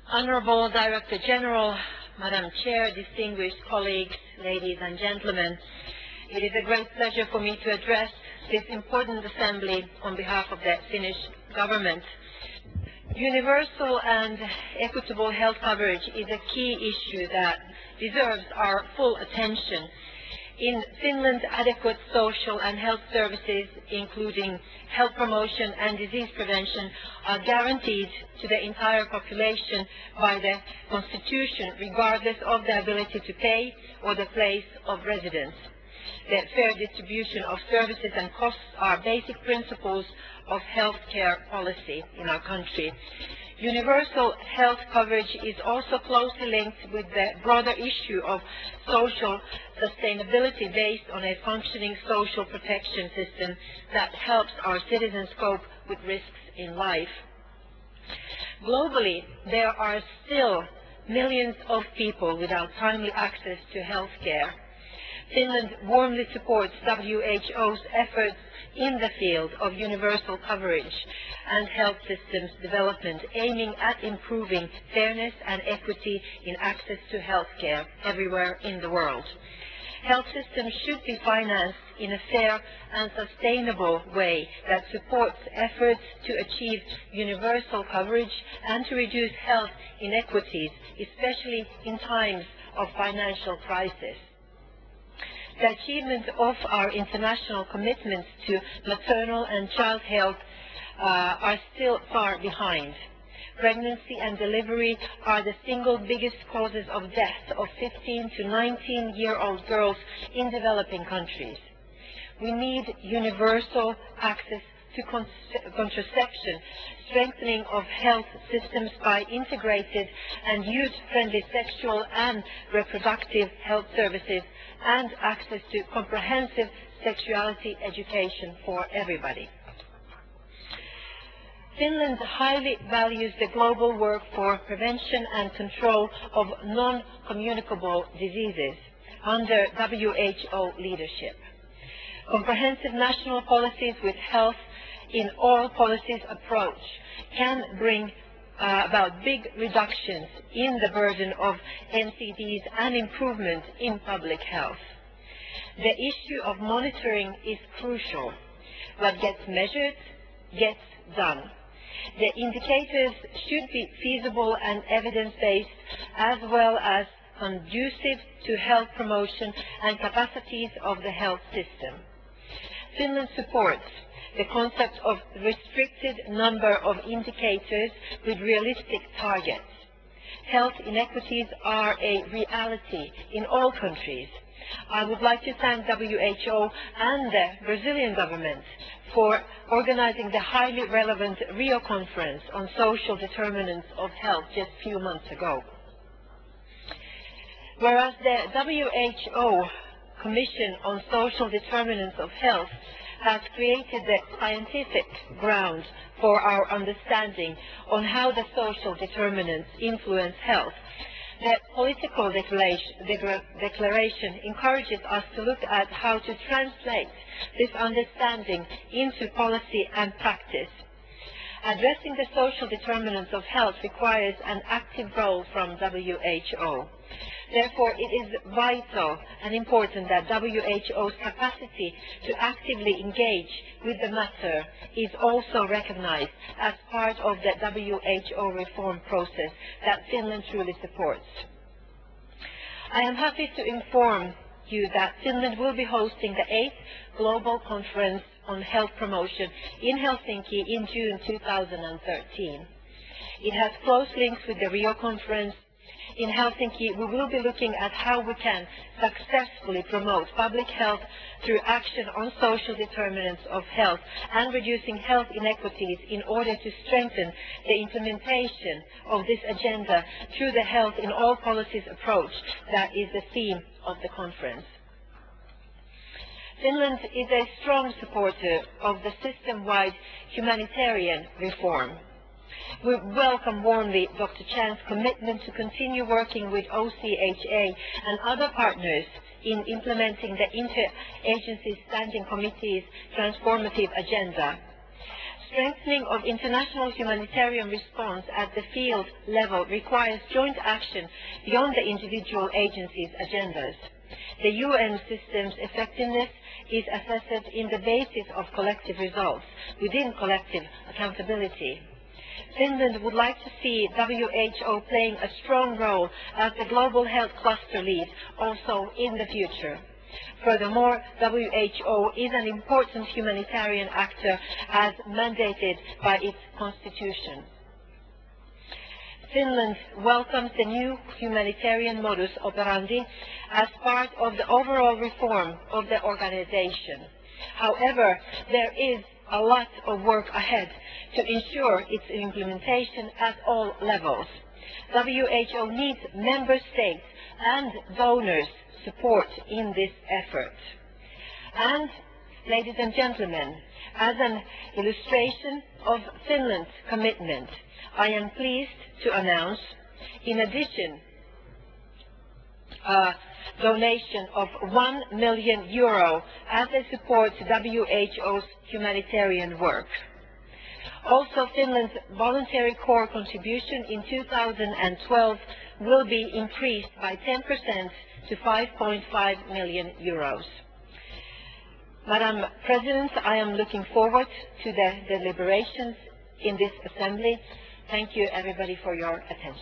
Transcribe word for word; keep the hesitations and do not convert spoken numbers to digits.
Honorable Director General, Madam Chair, distinguished colleagues, ladies and gentlemen, it is a great pleasure for me to address this important assembly on behalf of the Finnish government. Universal and equitable health coverage is a key issue that deserves our full attention. In Finland, adequate social and health services, including health promotion and disease prevention, are guaranteed to the entire population by the Constitution, regardless of the ability to pay or the place of residence. The fair distribution of services and costs are basic principles of healthcare policy in our country. Universal health coverage is also closely linked with the broader issue of social sustainability based on a functioning social protection system that helps our citizens cope with risks in life. Globally, there are still millions of people without timely access to health care. Finland warmly supports W H O's efforts in the field of universal coverage and health systems development, aiming at improving fairness and equity in access to health care everywhere in the world. Health systems should be financed in a fair and sustainable way that supports efforts to achieve universal coverage and to reduce health inequities, especially in times of financial crisis. The achievement of our international commitments to maternal and child health uh, are still far behind. Pregnancy and delivery are the single biggest causes of death of fifteen to nineteen year old girls in developing countries. We need universal access to con contraception, strengthening of health systems by integrated and youth-friendly sexual and reproductive health services, and access to comprehensive sexuality education for everybody. Finland highly values the global work for prevention and control of non-communicable diseases under W H O leadership. Comprehensive national policies with health in all policies approach can bring uh, about big reductions in the burden of N C Ds and improvement in public health. The issue of monitoring is crucial. What gets measured gets done. The indicators should be feasible and evidence-based, as well as conducive to health promotion and capacities of the health system. Finland supports the concept of restricted number of indicators with realistic targets. Health inequities are a reality in all countries. I would like to thank W H O and the Brazilian government for organizing the highly relevant Rio Conference on social determinants of health just a few months ago. Whereas the W H O Commission on Social Determinants of Health has created the scientific ground for our understanding on how the social determinants influence health, the political declaration, declaration encourages us to look at how to translate this understanding into policy and practice. Addressing the social determinants of health requires an active role from W H O. Therefore, it is vital and important that W H O's capacity to actively engage with the matter is also recognized as part of the W H O reform process that Finland truly supports. I am happy to inform you that Finland will be hosting the eighth Global Conference on Health Promotion in Helsinki in June two thousand thirteen. It has close links with the Rio Conference. In Helsinki, we will be looking at how we can successfully promote public health through action on social determinants of health and reducing health inequities in order to strengthen the implementation of this agenda through the health in all policies approach that is the theme of the conference. Finland is a strong supporter of the system-wide humanitarian reform. We welcome warmly Doctor Chan's commitment to continue working with O C H A and other partners in implementing the Interagency Standing Committee's transformative agenda. Strengthening of international humanitarian response at the field level requires joint action beyond the individual agencies' agendas. The U N system's effectiveness is assessed in the basis of collective results within collective accountability. Finland would like to see W H O playing a strong role as the global health cluster lead also in the future. Furthermore, W H O is an important humanitarian actor as mandated by its constitution. Finland welcomes the new humanitarian modus operandi as part of the overall reform of the organization. However, there is a lot of work ahead to ensure its implementation at all levels. W H O needs member states and donors' support in this effort. And, ladies and gentlemen, as an illustration of Finland's commitment, I am pleased to announce, in addition, a donation of one million euro as a support to W H O's humanitarian work. Also, Finland's voluntary core contribution in two thousand twelve will be increased by ten percent to five point five million euros. Madam President, I am looking forward to the deliberations in this Assembly. Thank you, everybody, for your attention.